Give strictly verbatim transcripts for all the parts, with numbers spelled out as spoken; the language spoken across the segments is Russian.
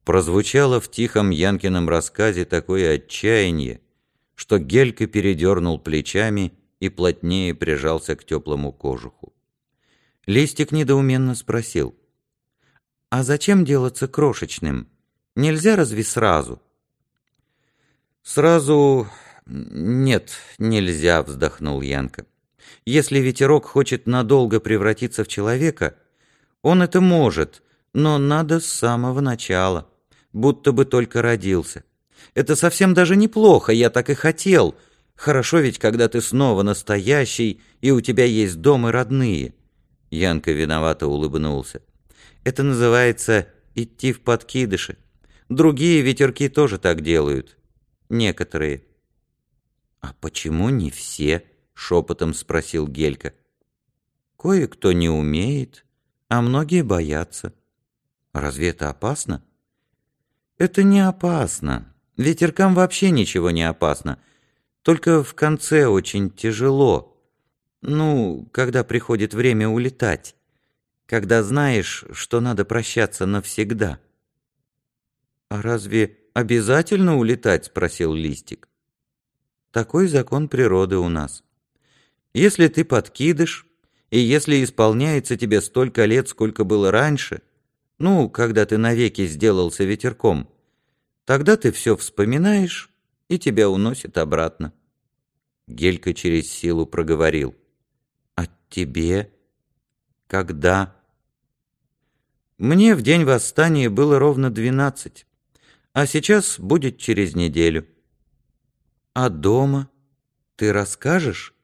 Прозвучало в тихом Янкином рассказе такое отчаяние, что Гелька передернул плечами и плотнее прижался к теплому кожуху. Листик недоуменно спросил: «А зачем делаться крошечным? Нельзя разве сразу?» «Сразу... нет, нельзя», — вздохнул Янка. «Если ветерок хочет надолго превратиться в человека, он это может, но надо с самого начала, будто бы только родился. Это совсем даже неплохо, я так и хотел. Хорошо ведь, когда ты снова настоящий, и у тебя есть дом и родные». Янка виновато улыбнулся. «Это называется идти в подкидыши. Другие ветерки тоже так делают. Некоторые». «А почему не все?» — шепотом спросил Гелька. «Кое-кто не умеет, а многие боятся». «Разве это опасно?» «Это не опасно. Ветеркам вообще ничего не опасно. Только в конце очень тяжело. Ну, когда приходит время улетать. Когда знаешь, что надо прощаться навсегда». «А разве обязательно улетать?» — спросил Листик. «Такой закон природы у нас. Если ты подкидыш, и если исполняется тебе столько лет, сколько было раньше, ну, когда ты навеки сделался ветерком, тогда ты все вспоминаешь, и тебя уносит обратно». Гелька через силу проговорил: «А тебе? Когда?» «Мне в день восстания было ровно двенадцать, а сейчас будет через неделю». «А дома? Ты расскажешь?»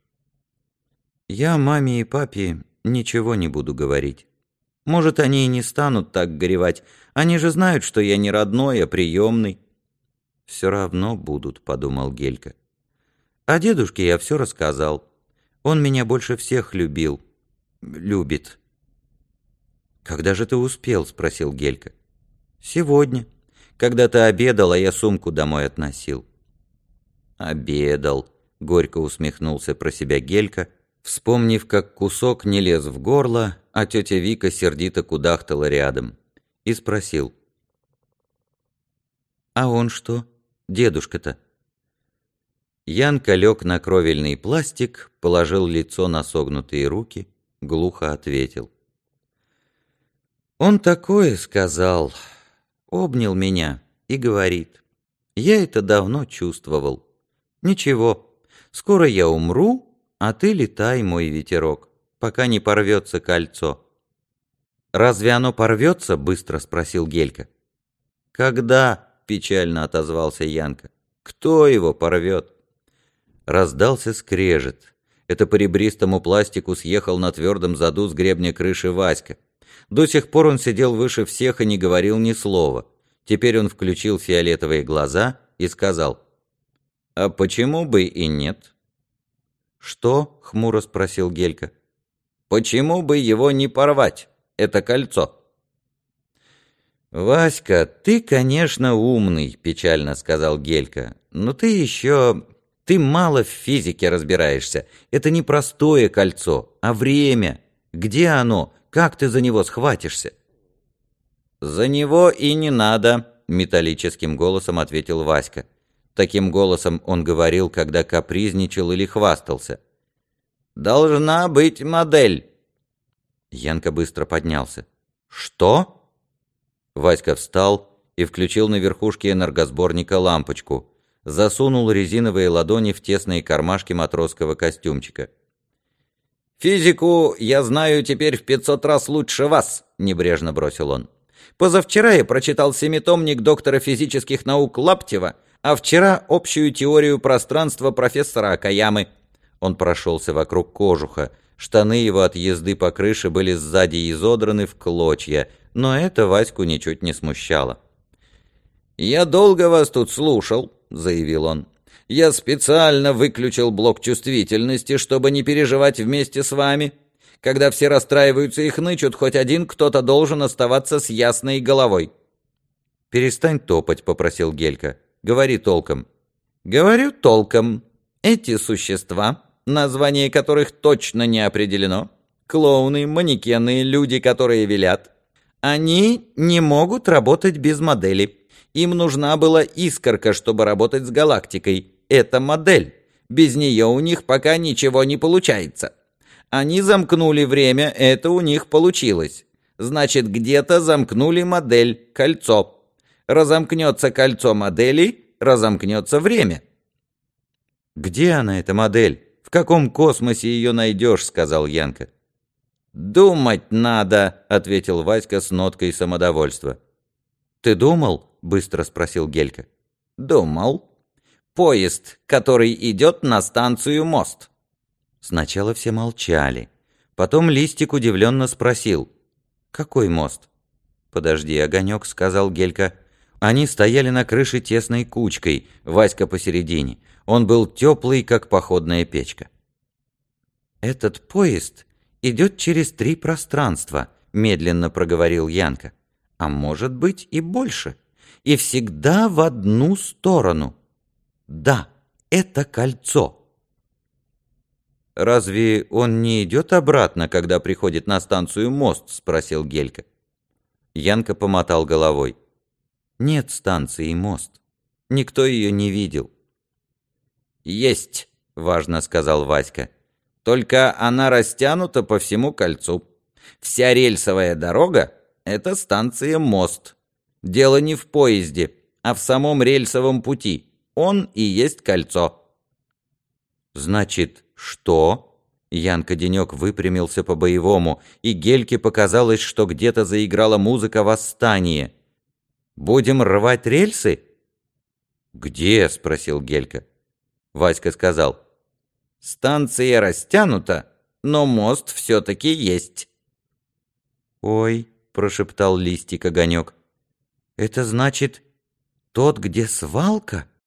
«Я маме и папе ничего не буду говорить. Может, они и не станут так горевать. Они же знают, что я не родной, а приемный». «Все равно будут», — подумал Гелька. «А дедушке я все рассказал. Он меня больше всех любил. Любит». «Когда же ты успел?» — спросил Гелька. «Сегодня, когда ты обедал, а я сумку домой относил». «Обедал», — горько усмехнулся про себя Гелька, вспомнив, как кусок не лез в горло, а тетя Вика сердито кудахтала рядом, и спросил: «А он что, дедушка-то?» Янка лег на кровельный пластик, положил лицо на согнутые руки, глухо ответил: «Он такое сказал, обнял меня и говорит: я это давно чувствовал. Ничего, скоро я умру, а ты летай, мой ветерок, пока не порвется кольцо». «Разве оно порвется?» — быстро спросил Гелька. «Когда?» — печально отозвался Янка. «Кто его порвет?» Раздался скрежет. Это по ребристому пластику съехал на твердом заду с гребня крыши Васька. До сих пор он сидел выше всех и не говорил ни слова. Теперь он включил фиолетовые глаза и сказал: «А почему бы и нет?» «Что?» — хмуро спросил Гелька. «Почему бы его не порвать, это кольцо?» «Васька, ты, конечно, умный», — печально сказал Гелька, «но ты еще... ты мало в физике разбираешься. Это не простое кольцо, а время. Где оно? Как ты за него схватишься?» «За него и не надо», — металлическим голосом ответил Васька. Таким голосом он говорил, когда капризничал или хвастался. «Должна быть модель». Янка быстро поднялся. «Что?» Васька встал и включил на верхушке энергосборника лампочку, засунул резиновые ладони в тесные кармашки матросского костюмчика. «Физику я знаю теперь в пятьсот раз лучше вас», — небрежно бросил он. «Позавчера я прочитал семитомник доктора физических наук Лаптева, а вчера общую теорию пространства профессора Акаямы». Он прошелся вокруг кожуха. Штаны его от езды по крыше были сзади изодраны в клочья, но это Ваську ничуть не смущало. «Я долго вас тут слушал», — заявил он. «Я специально выключил блок чувствительности, чтобы не переживать вместе с вами. Когда все расстраиваются и хнычут, хоть один кто-то должен оставаться с ясной головой». «Перестань топать», — попросил Гелька. «Говори толком». «Говорю толком. Эти существа, название которых точно не определено, клоуны, манекены, люди, которые велят, Они не могут работать без модели. Им нужна была искорка, чтобы работать с галактикой. Это модель. Без нее у них пока ничего не получается. Они замкнули время, это у них получилось. Значит, где-то замкнули модель, кольцо. Разомкнется кольцо модели, разомкнется время. «Где она, эта модель? В каком космосе ее найдешь?» — сказал Янка. «Думать надо», — ответил Васька с ноткой самодовольства. «Ты думал?» — быстро спросил Гелька. «Думал. Поезд, который идет на станцию Мост». Сначала все молчали. Потом Листик удивленно спросил. «Какой мост?» «Подожди, Огонек», — сказал Гелька. Они стояли на крыше тесной кучкой, Васька посередине. Он был теплый, как походная печка. «Этот поезд идет через три пространства», — медленно проговорил Янка. «А может быть и больше. И всегда в одну сторону. Да, это кольцо». «Разве он не идет обратно, когда приходит на станцию Мост?» — спросил Гелька. Янка помотал головой. «Нет станции Мост. Никто ее не видел». «Есть», — важно сказал Васька. «Только она растянута по всему кольцу. Вся рельсовая дорога — это станция Мост. Дело не в поезде, а в самом рельсовом пути. Он и есть кольцо». «Значит, что?» Янка-денек выпрямился по-боевому, и Гельке показалось, что где-то заиграла музыка восстания. «Будем рвать рельсы?» «Где?» — спросил Гелька. Васька сказал. «Станция растянута, но мост все-таки есть». «Ой», — прошептал Листик Огонек, — «это значит, тот, где свалка?»